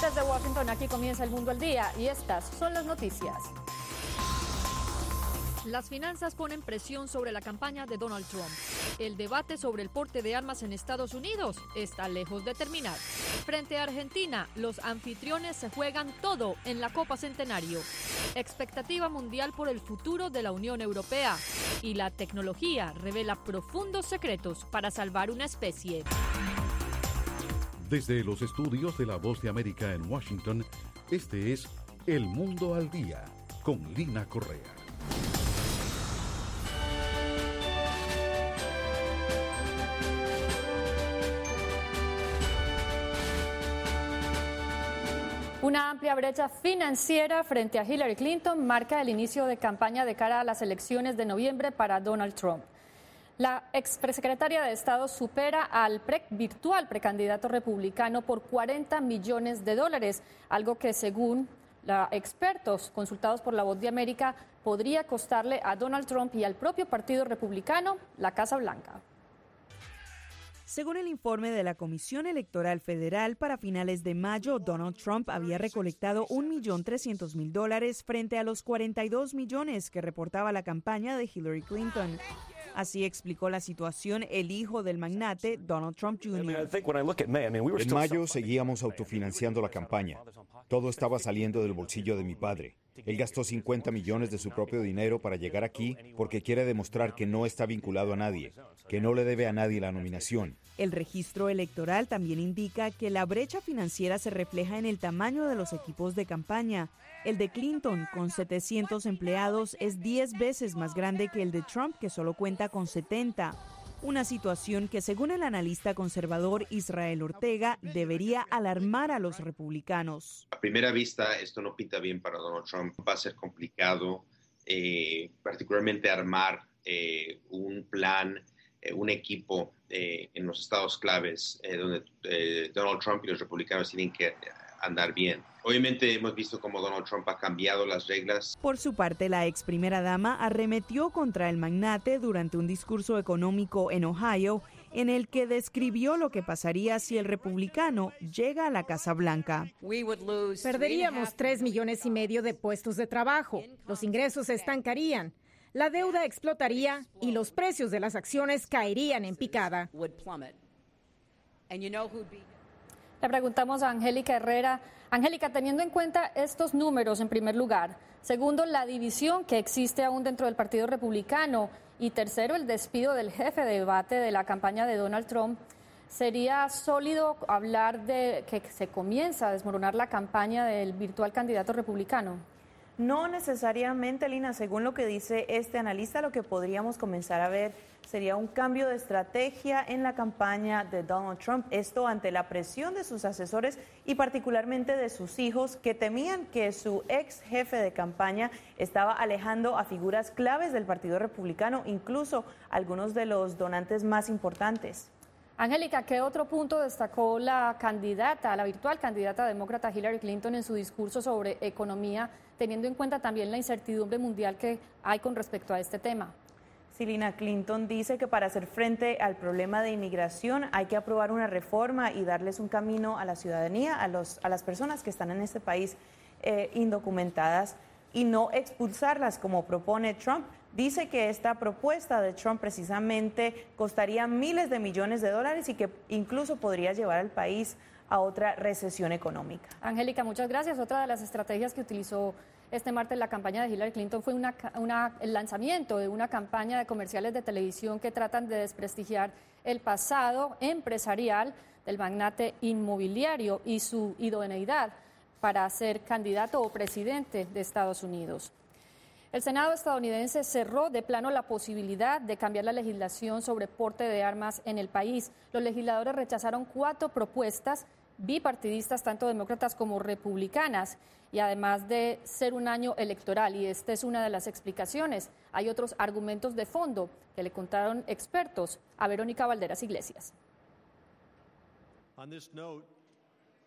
Desde Washington, aquí comienza El Mundo al Día y estas son las noticias. Las finanzas ponen presión sobre la campaña de Donald Trump. El debate sobre el porte de armas en Estados Unidos está lejos de terminar. Frente a Argentina, los anfitriones se juegan todo en la Copa Centenario. Expectativa mundial por el futuro de la Unión Europea. Y la tecnología revela profundos secretos para salvar una especie. Desde los estudios de La Voz de América en Washington, este es El Mundo al Día, con Lina Correa. Una amplia brecha financiera frente a Hillary Clinton marca el inicio de campaña de cara a las elecciones de noviembre para Donald Trump. La expresecretaria de Estado supera al virtual precandidato republicano por $40 millones, algo que según expertos consultados por La Voz de América podría costarle a Donald Trump y al propio Partido Republicano la Casa Blanca. Según el informe de la Comisión Electoral Federal, para finales de mayo, Donald Trump había recolectado $1.300.000 frente a los 42 millones que reportaba la campaña de Hillary Clinton. Así explicó la situación el hijo del magnate, Donald Trump Jr. En mayo seguíamos autofinanciando la campaña. Todo estaba saliendo del bolsillo de mi padre. Él gastó 50 millones de su propio dinero para llegar aquí porque quiere demostrar que no está vinculado a nadie, que no le debe a nadie la nominación. El registro electoral también indica que la brecha financiera se refleja en el tamaño de los equipos de campaña. El de Clinton, con 700 empleados, es 10 veces más grande que el de Trump, que solo cuenta con 70. Una situación que, según el analista conservador Israel Ortega, debería alarmar a los republicanos. A primera vista, esto no pinta bien para Donald Trump. Va a ser complicado, particularmente armar un plan, un equipo en los estados claves donde Donald Trump y los republicanos tienen que andar bien. Obviamente hemos visto cómo Donald Trump ha cambiado las reglas. Por su parte, la ex primera dama arremetió contra el magnate durante un discurso económico en Ohio, en el que describió lo que pasaría si el republicano llega a la Casa Blanca. Perderíamos 3,5 millones de puestos de trabajo. Los ingresos se estancarían. La deuda explotaría y los precios de las acciones caerían en picada. Le preguntamos a Angélica Herrera. Angélica, teniendo en cuenta estos números, en primer lugar, segundo, la división que existe aún dentro del Partido Republicano y tercero, el despido del jefe de debate de la campaña de Donald Trump, ¿sería sólido hablar de que se comienza a desmoronar la campaña del virtual candidato republicano? No necesariamente, Lina. Según lo que dice este analista, lo que podríamos comenzar a ver sería un cambio de estrategia en la campaña de Donald Trump. Esto ante la presión de sus asesores y particularmente de sus hijos, que temían que su ex jefe de campaña estaba alejando a figuras claves del Partido Republicano, incluso algunos de los donantes más importantes. Angélica, ¿qué otro punto destacó la virtual candidata demócrata Hillary Clinton en su discurso sobre economía, teniendo en cuenta también la incertidumbre mundial que hay con respecto a este tema? Lina, Clinton dice que para hacer frente al problema de inmigración hay que aprobar una reforma y darles un camino a la ciudadanía, a las personas que están en este país indocumentadas y no expulsarlas como propone Trump. Dice que esta propuesta de Trump precisamente costaría miles de millones de dólares y que incluso podría llevar al país a otra recesión económica. Angélica, muchas gracias. Otra de las estrategias que utilizó este martes la campaña de Hillary Clinton fue el lanzamiento de una campaña de comerciales de televisión que tratan de desprestigiar el pasado empresarial del magnate inmobiliario y su idoneidad para ser candidato o presidente de Estados Unidos. El Senado estadounidense cerró de plano la posibilidad de cambiar la legislación sobre porte de armas en el país. Los legisladores rechazaron 4 propuestas bipartidistas, tanto demócratas como republicanas, y además de ser un año electoral, y esta es una de las explicaciones, hay otros argumentos de fondo que le contaron expertos a Verónica Valderas Iglesias.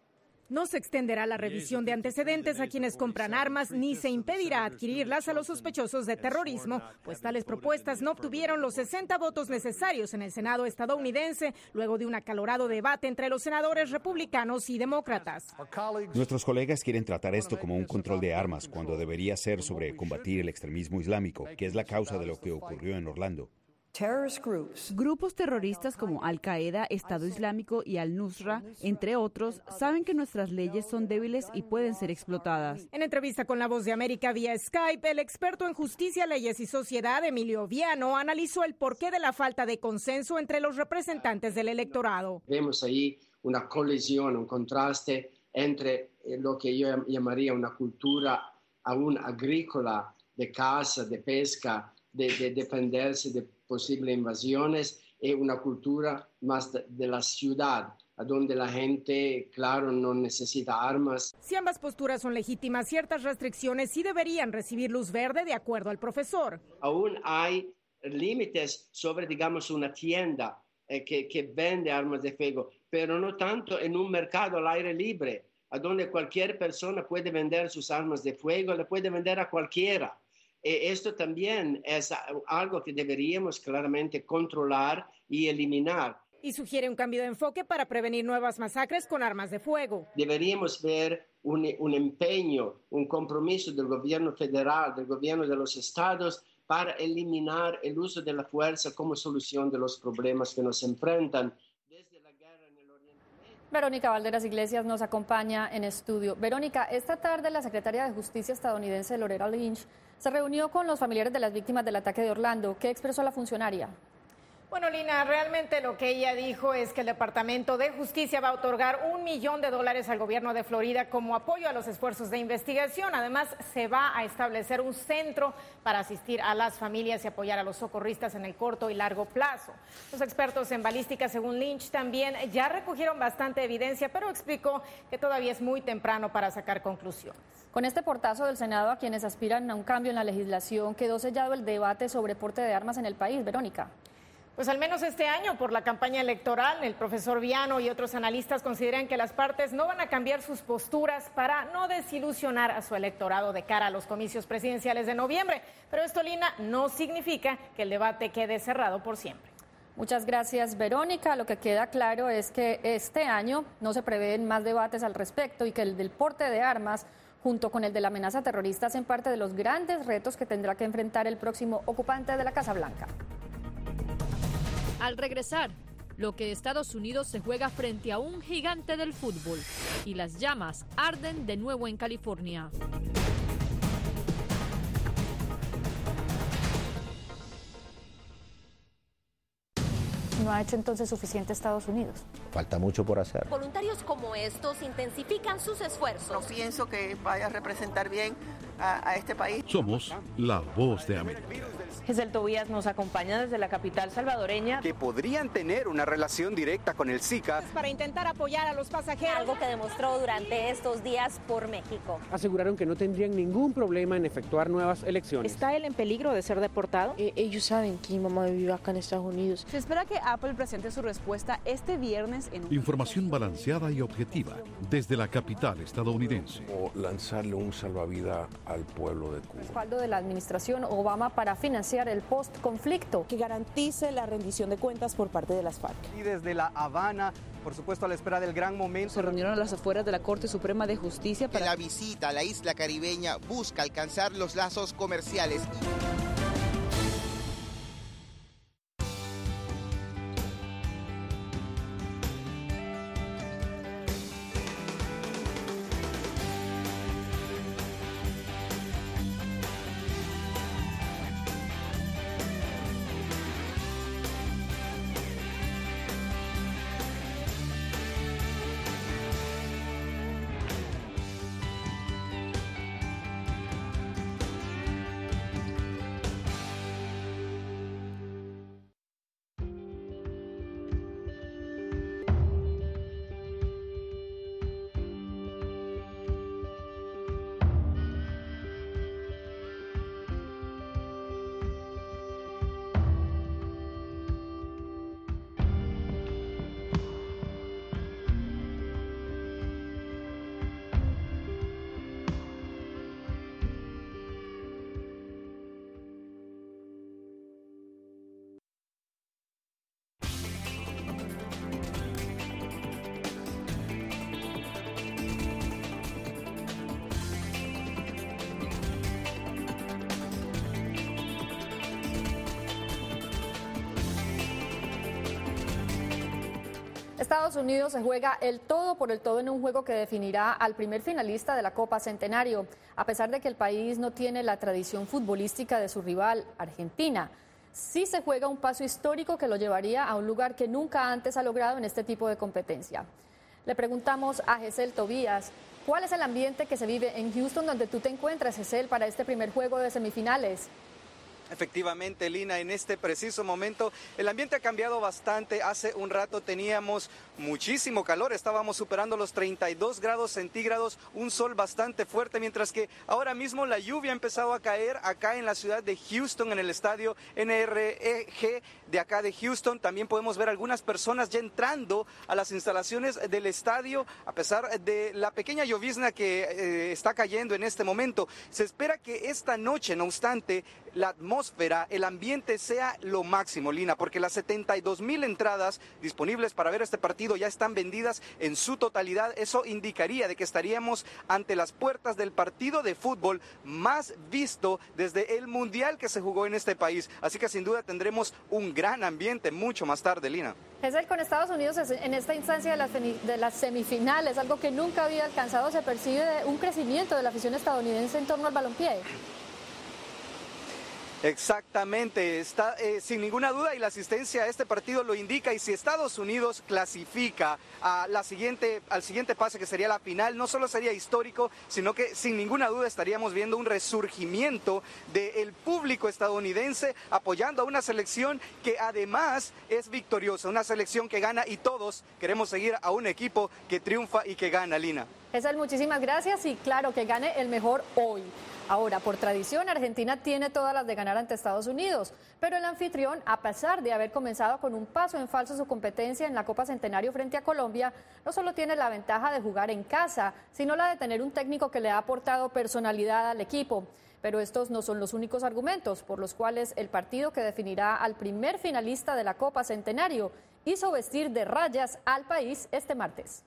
No se extenderá la revisión de antecedentes a quienes compran armas ni se impedirá adquirirlas a los sospechosos de terrorismo, pues tales propuestas no obtuvieron los 60 votos necesarios en el Senado estadounidense luego de un acalorado debate entre los senadores republicanos y demócratas. Nuestros colegas quieren tratar esto como un control de armas cuando debería ser sobre combatir el extremismo islámico, que es la causa de lo que ocurrió en Orlando. Grupos terroristas como Al-Qaeda, Estado Islámico y Al-Nusra, entre otros, saben que nuestras leyes son débiles y pueden ser explotadas. En entrevista con La Voz de América vía Skype, el experto en justicia, leyes y sociedad, Emilio Viano, analizó el porqué de la falta de consenso entre los representantes del electorado. Vemos ahí una colisión, un contraste entre lo que yo llamaría una cultura aún agrícola, de caza, de pesca, de defenderse de posibles invasiones, y una cultura más de la ciudad, a donde la gente, claro, no necesita armas. Si ambas posturas son legítimas, ciertas restricciones sí deberían recibir luz verde de acuerdo al profesor. Aún hay límites sobre, digamos, una tienda que vende armas de fuego, pero no tanto en un mercado al aire libre, a donde cualquier persona puede vender sus armas de fuego, le puede vender a cualquiera. Esto también es algo que deberíamos claramente controlar y eliminar. Y sugiere un cambio de enfoque para prevenir nuevas masacres con armas de fuego. Deberíamos ver un empeño, un compromiso del gobierno federal, del gobierno de los estados, para eliminar el uso de la fuerza como solución de los problemas que nos enfrentan. Verónica Valderas Iglesias nos acompaña en estudio. Verónica, esta tarde la secretaria de Justicia estadounidense Loretta Lynch se reunió con los familiares de las víctimas del ataque de Orlando. ¿Qué expresó la funcionaria? Bueno, Lina, realmente lo que ella dijo es que el Departamento de Justicia va a otorgar $1 millón al gobierno de Florida como apoyo a los esfuerzos de investigación. Además, se va a establecer un centro para asistir a las familias y apoyar a los socorristas en el corto y largo plazo. Los expertos en balística, según Lynch, también ya recogieron bastante evidencia, pero explicó que todavía es muy temprano para sacar conclusiones. Con este portazo del Senado a quienes aspiran a un cambio en la legislación, quedó sellado el debate sobre porte de armas en el país. Verónica. Pues al menos este año, por la campaña electoral, el profesor Viano y otros analistas consideran que las partes no van a cambiar sus posturas para no desilusionar a su electorado de cara a los comicios presidenciales de noviembre. Pero esto, Lina, no significa que el debate quede cerrado por siempre. Muchas gracias, Verónica. Lo que queda claro es que este año no se prevén más debates al respecto y que el del porte de armas, junto con el de la amenaza terrorista, hacen parte de los grandes retos que tendrá que enfrentar el próximo ocupante de la Casa Blanca. Al regresar, lo que Estados Unidos se juega frente a un gigante del fútbol y las llamas arden de nuevo en California. ¿No ha hecho entonces suficiente Estados Unidos? Falta mucho por hacer. Voluntarios como estos intensifican sus esfuerzos. No pienso que vaya a representar bien a este país. Somos la Voz de América. Giselle Tobías nos acompaña desde la capital salvadoreña. Que podrían tener una relación directa con el Zika. Para intentar apoyar a los pasajeros. Algo que demostró durante estos días por México. Aseguraron que no tendrían ningún problema en efectuar nuevas elecciones. ¿Está él en peligro de ser deportado? Ellos saben que mi mamá vive acá en Estados Unidos. Se espera que Apple presente su respuesta este viernes en Información balanceada y objetiva desde la capital estadounidense. O lanzarle un salvavidas al pueblo de Cuba. Respaldo de la administración Obama para financiar el post-conflicto. Que garantice la rendición de cuentas por parte de las FARC. Y desde La Habana, por supuesto a la espera del gran momento. Se reunieron a las afueras de la Corte Suprema de Justicia para... La visita a la isla caribeña busca alcanzar los lazos comerciales. Estados Unidos se juega el todo por el todo en un juego que definirá al primer finalista de la Copa Centenario, a pesar de que el país no tiene la tradición futbolística de su rival, Argentina. Sí se juega un paso histórico que lo llevaría a un lugar que nunca antes ha logrado en este tipo de competencia. Le preguntamos a Gesell Tobías, ¿cuál es el ambiente que se vive en Houston, donde tú te encuentras, Gesell, para este primer juego de semifinales? Efectivamente, Lina, en este preciso momento el ambiente ha cambiado bastante. Hace un rato teníamos muchísimo calor, estábamos superando los 32 grados centígrados, un sol bastante fuerte, mientras que ahora mismo la lluvia ha empezado a caer acá en la ciudad de Houston, en el estadio NRG de acá de Houston. También podemos ver algunas personas ya entrando a las instalaciones del estadio, a pesar de la pequeña llovizna que está cayendo en este momento. Se espera que esta noche, no obstante, la atmósfera, el ambiente sea lo máximo, Lina, porque las 72,000 entradas disponibles para ver este partido ya están vendidas en su totalidad. Eso indicaría de que estaríamos ante las puertas del partido de fútbol más visto desde el Mundial que se jugó en este país. Así que sin duda tendremos un gran ambiente mucho más tarde, Lina. Gesell, con Estados Unidos en esta instancia de las semifinales, algo que nunca había alcanzado, se percibe un crecimiento de la afición estadounidense en torno al balompié. Exactamente, está sin ninguna duda, y la asistencia a este partido lo indica. Y si Estados Unidos clasifica al siguiente pase, que sería la final, no solo sería histórico, sino que sin ninguna duda estaríamos viendo un resurgimiento del público estadounidense apoyando a una selección que además es victoriosa, una selección que gana, y todos queremos seguir a un equipo que triunfa y que gana, Lina. Gesell, muchísimas gracias, y claro, que gane el mejor hoy. Ahora, por tradición, Argentina tiene todas las de ganar ante Estados Unidos, pero el anfitrión, a pesar de haber comenzado con un paso en falso su competencia en la Copa Centenario frente a Colombia, no solo tiene la ventaja de jugar en casa, sino la de tener un técnico que le ha aportado personalidad al equipo. Pero estos no son los únicos argumentos por los cuales el partido que definirá al primer finalista de la Copa Centenario hizo vestir de rayas al país este martes.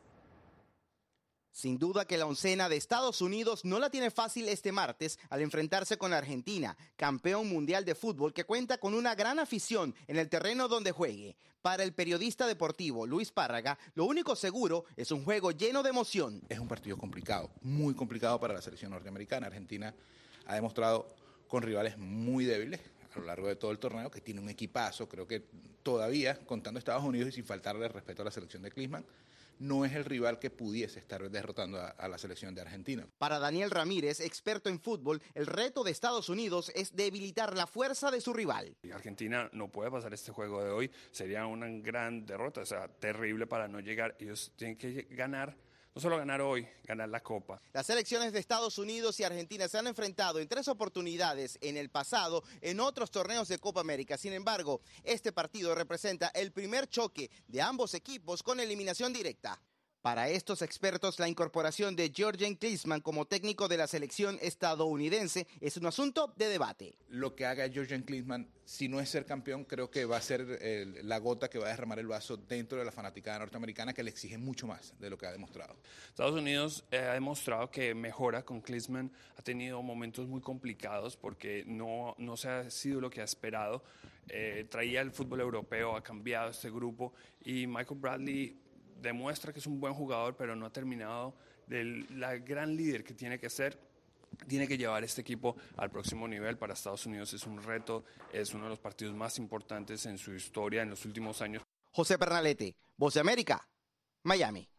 Sin duda que la oncena de Estados Unidos no la tiene fácil este martes al enfrentarse con Argentina, campeón mundial de fútbol que cuenta con una gran afición en el terreno donde juegue. Para el periodista deportivo Luis Párraga, lo único seguro es un juego lleno de emoción. Es un partido complicado, muy complicado para la selección norteamericana. Argentina ha demostrado con rivales muy débiles a lo largo de todo el torneo que tiene un equipazo. Creo que todavía, contando Estados Unidos y sin faltarle respeto a la selección de Klinsmann, no es el rival que pudiese estar derrotando a la selección de Argentina. Para Daniel Ramírez, experto en fútbol, el reto de Estados Unidos es debilitar la fuerza de su rival. Argentina no puede pasar este juego de hoy, sería una gran derrota, o sea, terrible para no llegar. Ellos tienen que ganar, no solo ganar hoy, ganar la Copa. Las selecciones de Estados Unidos y Argentina se han enfrentado en 3 oportunidades en el pasado en otros torneos de Copa América. Sin embargo, este partido representa el primer choque de ambos equipos con eliminación directa. Para estos expertos, la incorporación de Jürgen Klinsmann como técnico de la selección estadounidense es un asunto de debate. Lo que haga Jürgen Klinsmann, si no es ser campeón, creo que va a ser la gota que va a derramar el vaso dentro de la fanaticada norteamericana, que le exige mucho más de lo que ha demostrado. Estados Unidos ha demostrado que mejora con Klinsmann, ha tenido momentos muy complicados porque no se ha sido lo que ha esperado. Traía el fútbol europeo, ha cambiado este grupo, y Michael Bradley demuestra que es un buen jugador, pero no ha terminado de la gran líder que tiene que ser. Tiene que llevar este equipo al próximo nivel. Para Estados Unidos es un reto, es uno de los partidos más importantes en su historia en los últimos años. José Pernalete, Voz de América, Miami.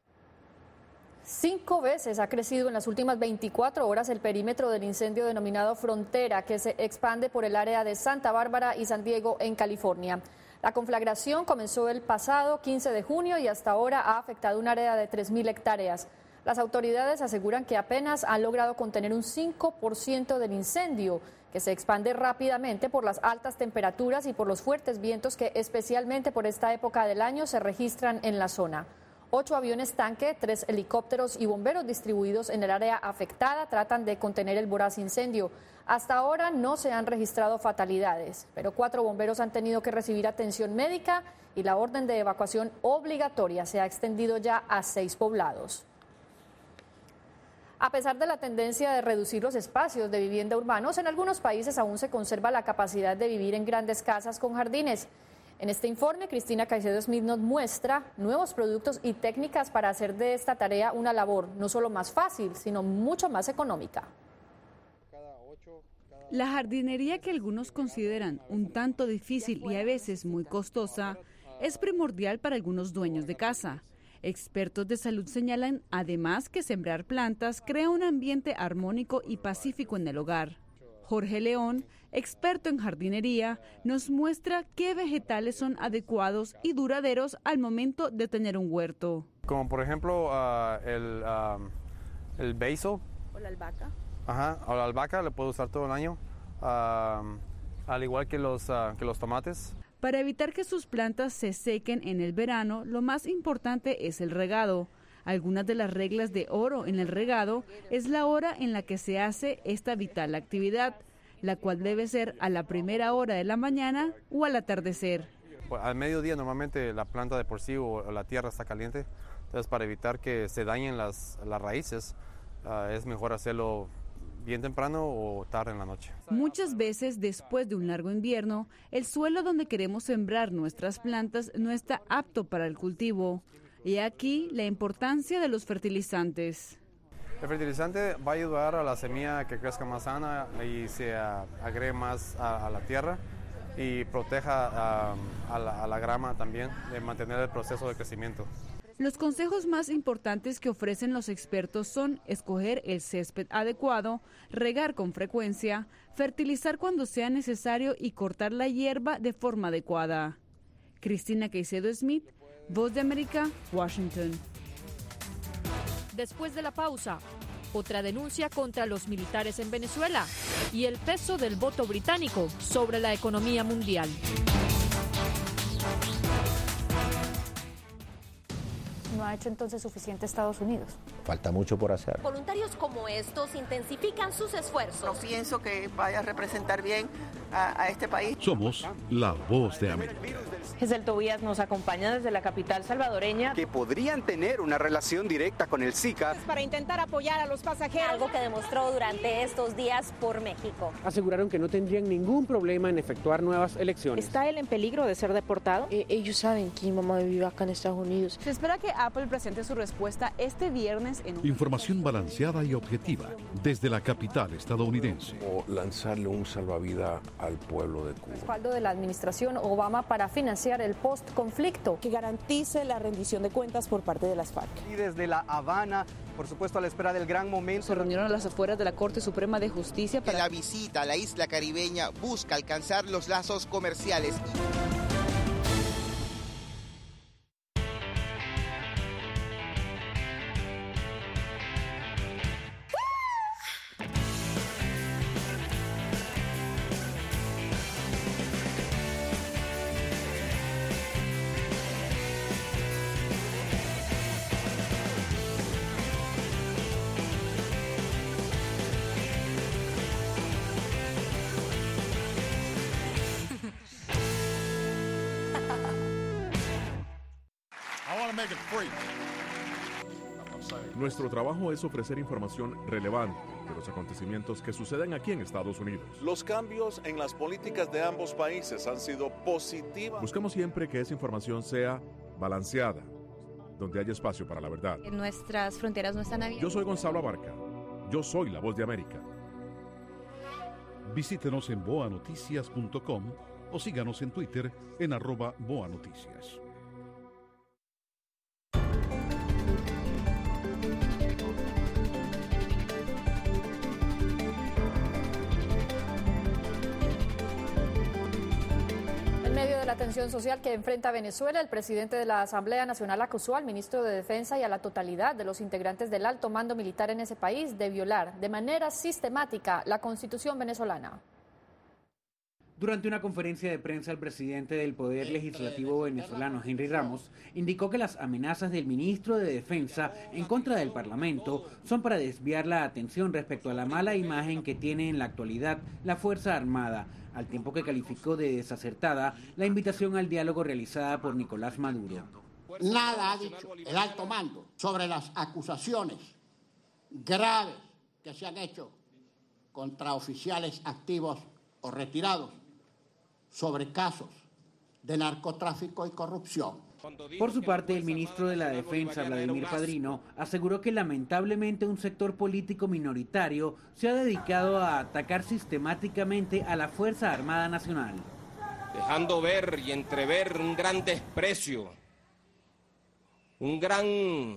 5 veces ha crecido en las últimas 24 horas el perímetro del incendio denominado Frontera, que se expande por el área de Santa Bárbara y San Diego en California. La conflagración comenzó el pasado 15 de junio y hasta ahora ha afectado un área de 3.000 hectáreas. Las autoridades aseguran que apenas han logrado contener un 5% del incendio, que se expande rápidamente por las altas temperaturas y por los fuertes vientos que especialmente por esta época del año se registran en la zona. 8 aviones tanque, 3 helicópteros y bomberos distribuidos en el área afectada tratan de contener el voraz incendio. Hasta ahora no se han registrado fatalidades, pero 4 bomberos han tenido que recibir atención médica y la orden de evacuación obligatoria se ha extendido ya a 6 poblados. A pesar de la tendencia de reducir los espacios de vivienda urbanos, en algunos países aún se conserva la capacidad de vivir en grandes casas con jardines. En este informe, Cristina Caicedo Smith nos muestra nuevos productos y técnicas para hacer de esta tarea una labor no solo más fácil, sino mucho más económica. La jardinería, que algunos consideran un tanto difícil y a veces muy costosa, es primordial para algunos dueños de casa. Expertos de salud señalan además que sembrar plantas crea un ambiente armónico y pacífico en el hogar. Jorge León, experto en jardinería, nos muestra qué vegetales son adecuados y duraderos al momento de tener un huerto. Como por ejemplo el basil. O la albahaca. Ajá, o la albahaca le puedo usar todo el año, al igual que los tomates. Para evitar que sus plantas se sequen en el verano, lo más importante es el regado. Algunas de las reglas de oro en el regado es la hora en la que se hace esta vital actividad, la cual debe ser a la primera hora de la mañana o al atardecer. Al mediodía normalmente la planta de por sí o la tierra está caliente, entonces para evitar que se dañen las raíces es mejor hacerlo bien temprano o tarde en la noche. Muchas veces después de un largo invierno, el suelo donde queremos sembrar nuestras plantas no está apto para el cultivo. Y aquí la importancia de los fertilizantes. El fertilizante va a ayudar a la semilla a que crezca más sana y se agregue más a la tierra y proteja a la grama también, de mantener el proceso de crecimiento. Los consejos más importantes que ofrecen los expertos son escoger el césped adecuado, regar con frecuencia, fertilizar cuando sea necesario y cortar la hierba de forma adecuada. Cristina Caicedo Smith, Voz de América, Washington. Después de la pausa, otra denuncia contra los militares en Venezuela y el peso del voto británico sobre la economía mundial. ¿No ha hecho entonces suficiente Estados Unidos? Falta mucho por hacer. Voluntarios como estos intensifican sus esfuerzos. No pienso que vaya a representar bien a este país. Somos la Voz de América. Giselle Tobías nos acompaña desde la capital salvadoreña. Que podrían tener una relación directa con el Zika. Para intentar apoyar a los pasajeros. Algo que demostró durante estos días por México. Aseguraron que no tendrían ningún problema en efectuar nuevas elecciones. ¿Está él en peligro de ser deportado? Ellos saben que mi mamá vive acá en Estados Unidos. Se espera que Apple presente su respuesta este viernes en un... Información balanceada y objetiva desde la capital estadounidense. O lanzarle un salvavidas al pueblo de Cuba. Respaldo de la administración Obama para financiar el post-conflicto. Que garantice la rendición de cuentas por parte de las FARC. Y desde La Habana, por supuesto a la espera del gran momento. Se reunieron a las afueras de la Corte Suprema de Justicia para... La visita a la isla caribeña busca alcanzar los lazos comerciales. Nuestro trabajo es ofrecer información relevante de los acontecimientos que suceden aquí en Estados Unidos. Los cambios en las políticas de ambos países han sido positivos. Buscamos siempre que esa información sea balanceada, donde haya espacio para la verdad. Nuestras fronteras no están abiertas. Yo soy Gonzalo Abarca. Yo soy la Voz de América. Visítenos en boanoticias.com o síganos en Twitter en @boanoticias. En medio de la tensión social que enfrenta Venezuela, el presidente de la Asamblea Nacional acusó al ministro de Defensa y a la totalidad de los integrantes del alto mando militar en ese país de violar de manera sistemática la Constitución venezolana. Durante una conferencia de prensa, el presidente del Poder Legislativo venezolano, Henry Ramos, indicó que las amenazas del ministro de Defensa en contra del Parlamento son para desviar la atención respecto a la mala imagen que tiene en la actualidad la Fuerza Armada, al tiempo que calificó de desacertada la invitación al diálogo realizada por Nicolás Maduro. Nada ha dicho el alto mando sobre las acusaciones graves que se han hecho contra oficiales activos o retirados sobre casos de narcotráfico y corrupción. Por su parte, el ministro de la Defensa, Vladimir Padrino, aseguró que lamentablemente un sector político minoritario se ha dedicado a atacar sistemáticamente a la Fuerza Armada Nacional. Dejando ver y entrever un gran desprecio, un gran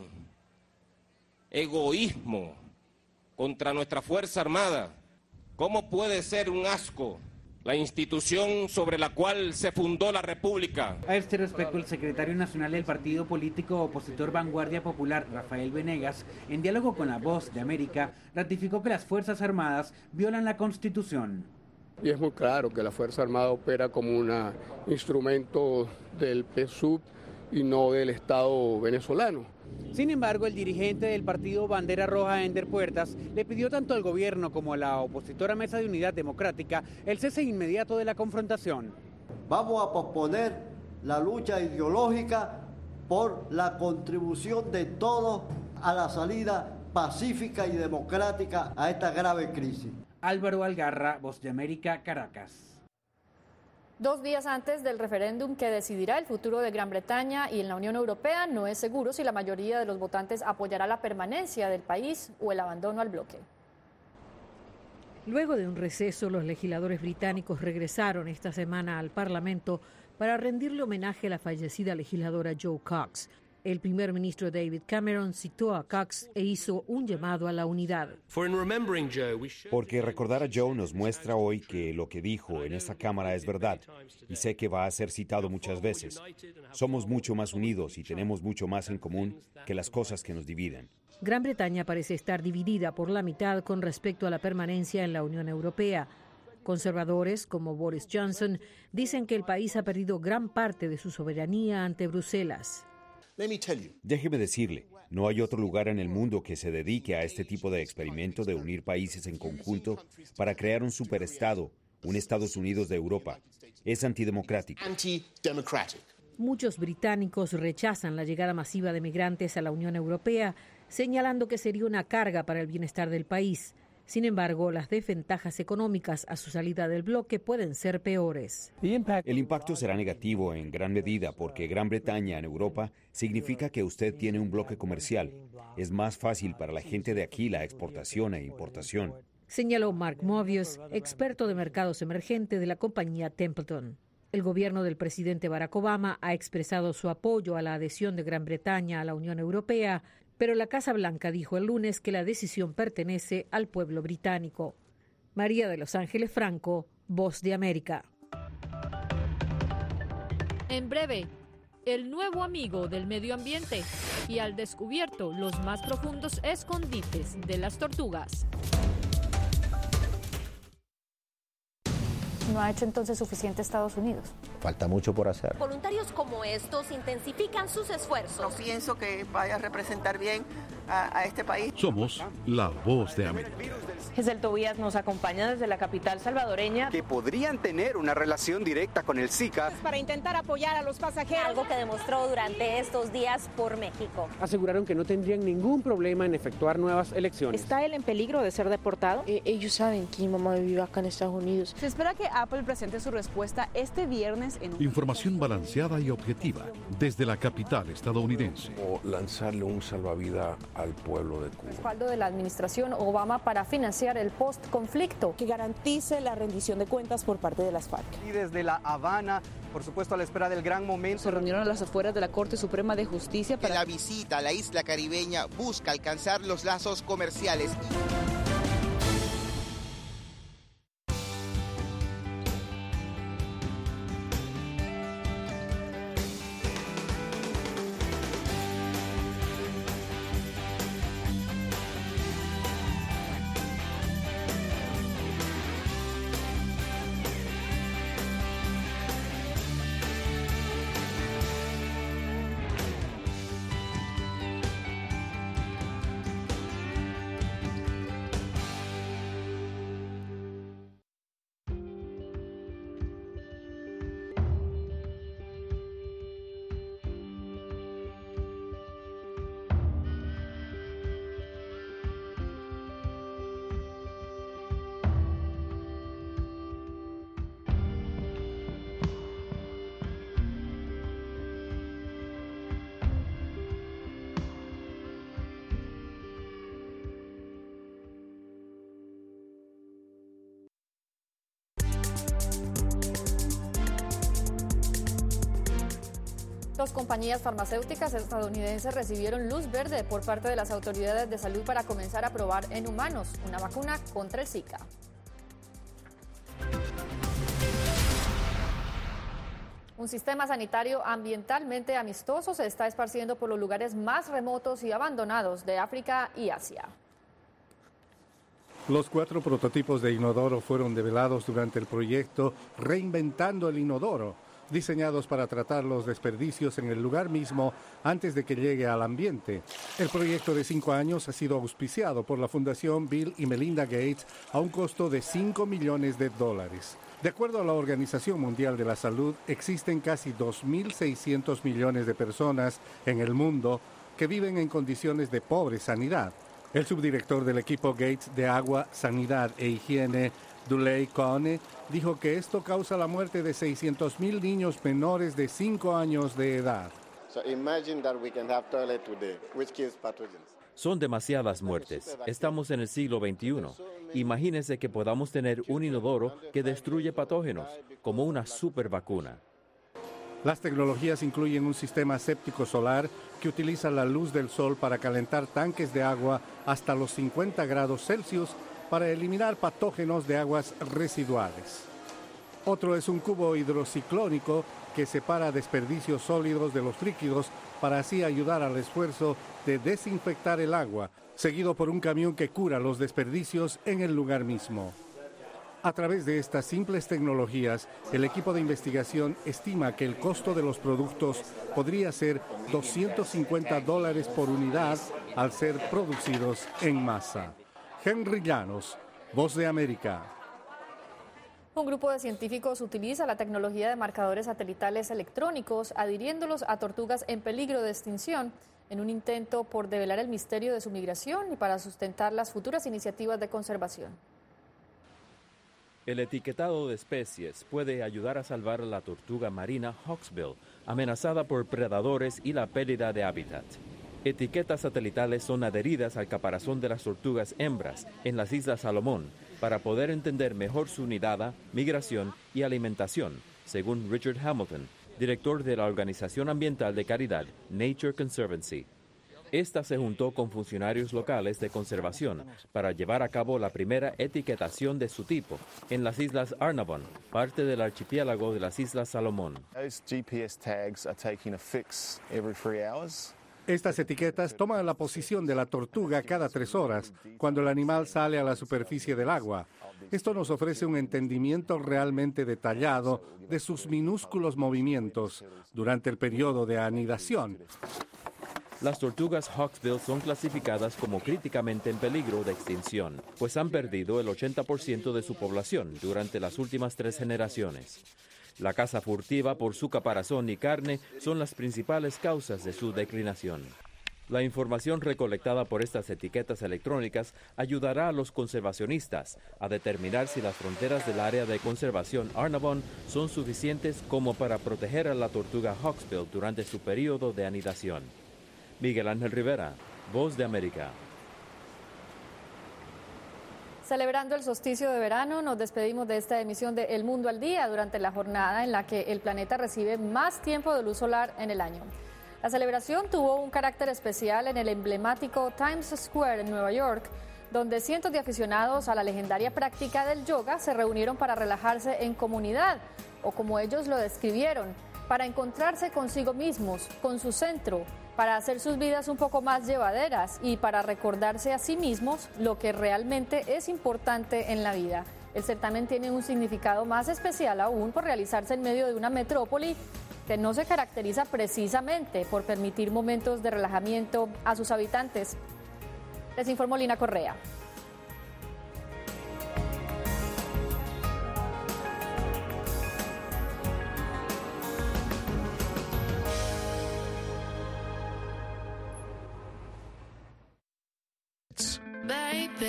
egoísmo contra nuestra Fuerza Armada. ¿Cómo puede ser un asco la institución sobre la cual se fundó la República? A este respecto, el secretario nacional del partido político opositor Vanguardia Popular, Rafael Venegas, en diálogo con La Voz de América, ratificó que las Fuerzas Armadas violan la Constitución. Y es muy claro que la Fuerza Armada opera como un instrumento del PSUV y no del Estado venezolano. Sin embargo, el dirigente del partido Bandera Roja, Ender Puertas, le pidió tanto al gobierno como a la opositora Mesa de Unidad Democrática el cese inmediato de la confrontación. Vamos a posponer la lucha ideológica por la contribución de todos a la salida pacífica y democrática a esta grave crisis. Álvaro Algarra, Voz de América, Caracas. 2 días antes del referéndum que decidirá el futuro de Gran Bretaña y en la Unión Europea, no es seguro si la mayoría de los votantes apoyará la permanencia del país o el abandono al bloque. Luego de un receso, los legisladores británicos regresaron esta semana al Parlamento para rendirle homenaje a la fallecida legisladora Jo Cox. El primer ministro David Cameron citó a Cox e hizo un llamado a la unidad. Porque recordar a Jo nos muestra hoy que lo que dijo en esta Cámara es verdad, y sé que va a ser citado muchas veces. Somos mucho más unidos y tenemos mucho más en común que las cosas que nos dividen. Gran Bretaña parece estar dividida por la mitad con respecto a la permanencia en la Unión Europea. Conservadores, como Boris Johnson, dicen que el país ha perdido gran parte de su soberanía ante Bruselas. Déjeme decirle, no hay otro lugar en el mundo que se dedique a este tipo de experimento de unir países en conjunto para crear un superestado, un Estados Unidos de Europa. Es antidemocrático. Muchos británicos rechazan la llegada masiva de migrantes a la Unión Europea, señalando que sería una carga para el bienestar del país. Sin embargo, las desventajas económicas a su salida del bloque pueden ser peores. El impacto será negativo en gran medida porque Gran Bretaña en Europa significa que usted tiene un bloque comercial. Es más fácil para la gente de aquí la exportación e importación. Señaló Mark Mobius, experto de mercados emergentes de la compañía Templeton. El gobierno del presidente Barack Obama ha expresado su apoyo a la adhesión de Gran Bretaña a la Unión Europea, pero la Casa Blanca dijo el lunes que la decisión pertenece al pueblo británico. María de Los Ángeles Franco, Voz de América. En breve, el nuevo amigo del medio ambiente y al descubierto los más profundos escondites de las tortugas. ¿No ha hecho entonces suficiente Estados Unidos? Falta mucho por hacer. Voluntarios como estos intensifican sus esfuerzos. No pienso que vaya a representar bien a este país. Somos la Voz de América. Giselle Tobías nos acompaña desde la capital salvadoreña. Que podrían tener una relación directa con el Zika. Para intentar apoyar a los pasajeros. Algo que demostró durante estos días por México. Aseguraron que no tendrían ningún problema en efectuar nuevas elecciones. ¿Está él en peligro de ser deportado? Ellos saben que mi mamá vive acá en Estados Unidos. Se espera que Apple presente su respuesta este viernes en un... Información balanceada y objetiva desde la capital estadounidense. O lanzarle un salvavidas al pueblo de Cuba. Respaldo de la administración Obama para financiar el post-conflicto. Que garantice la rendición de cuentas por parte de las FARC. Y desde La Habana, por supuesto, a la espera del gran momento. Se reunieron a las afueras de la Corte Suprema de Justicia para... La visita a la isla caribeña busca alcanzar los lazos comerciales. Dos compañías farmacéuticas estadounidenses recibieron luz verde por parte de las autoridades de salud para comenzar a probar en humanos una vacuna contra el Zika. Un sistema sanitario ambientalmente amistoso se está esparciendo por los lugares más remotos y abandonados de África y Asia. Los 4 prototipos de inodoro fueron develados durante el proyecto Reinventando el Inodoro, diseñados para tratar los desperdicios en el lugar mismo antes de que llegue al ambiente. El proyecto de 5 años ha sido auspiciado por la Fundación Bill y Melinda Gates a un costo de $5 millones. De acuerdo a la Organización Mundial de la Salud, existen casi 2.600 millones de personas en el mundo que viven en condiciones de pobre sanidad. El subdirector del equipo Gates de Agua, Sanidad e Higiene, Duley Kone, dijo que esto causa la muerte de 600,000 niños menores de 5 años de edad. Son demasiadas muertes. Estamos en el siglo XXI. Imagínense que podamos tener un inodoro que destruye patógenos, como una supervacuna. Las tecnologías incluyen un sistema séptico solar que utiliza la luz del sol para calentar tanques de agua hasta los 50 grados Celsius para eliminar patógenos de aguas residuales. Otro es un cubo hidrociclónico que separa desperdicios sólidos de los líquidos para así ayudar al esfuerzo de desinfectar el agua, seguido por un camión que cura los desperdicios en el lugar mismo. A través de estas simples tecnologías, el equipo de investigación estima que el costo de los productos podría ser $250 por unidad al ser producidos en masa. Henry Llanos, Voz de América. Un grupo de científicos utiliza la tecnología de marcadores satelitales electrónicos, adhiriéndolos a tortugas en peligro de extinción, en un intento por develar el misterio de su migración y para sustentar las futuras iniciativas de conservación. El etiquetado de especies puede ayudar a salvar a la tortuga marina hawksbill, amenazada por predadores y la pérdida de hábitat. Etiquetas satelitales son adheridas al caparazón de las tortugas hembras en las Islas Salomón para poder entender mejor su nidada, migración y alimentación, según Richard Hamilton, director de la organización ambiental de caridad Nature Conservancy. Esta se juntó con funcionarios locales de conservación para llevar a cabo la primera etiquetación de su tipo en las Islas Arnavon, parte del archipiélago de las Islas Salomón. Estas etiquetas toman la posición de la tortuga cada 3 horas, cuando el animal sale a la superficie del agua. Esto nos ofrece un entendimiento realmente detallado de sus minúsculos movimientos durante el periodo de anidación. Las tortugas hawksbill son clasificadas como críticamente en peligro de extinción, pues han perdido el 80% de su población durante las últimas 3 generaciones. La caza furtiva por su caparazón y carne son las principales causas de su declinación. La información recolectada por estas etiquetas electrónicas ayudará a los conservacionistas a determinar si las fronteras del área de conservación Arnavon son suficientes como para proteger a la tortuga hawksbill durante su periodo de anidación. Miguel Ángel Rivera, Voz de América. Celebrando el solsticio de verano, nos despedimos de esta emisión de El Mundo al Día durante la jornada en la que el planeta recibe más tiempo de luz solar en el año. La celebración tuvo un carácter especial en el emblemático Times Square en Nueva York, donde cientos de aficionados a la legendaria práctica del yoga se reunieron para relajarse en comunidad, o como ellos lo describieron, para encontrarse consigo mismos, con su centro, para hacer sus vidas un poco más llevaderas y para recordarse a sí mismos lo que realmente es importante en la vida. El certamen tiene un significado más especial aún por realizarse en medio de una metrópoli que no se caracteriza precisamente por permitir momentos de relajamiento a sus habitantes. Les informó Lina Correa.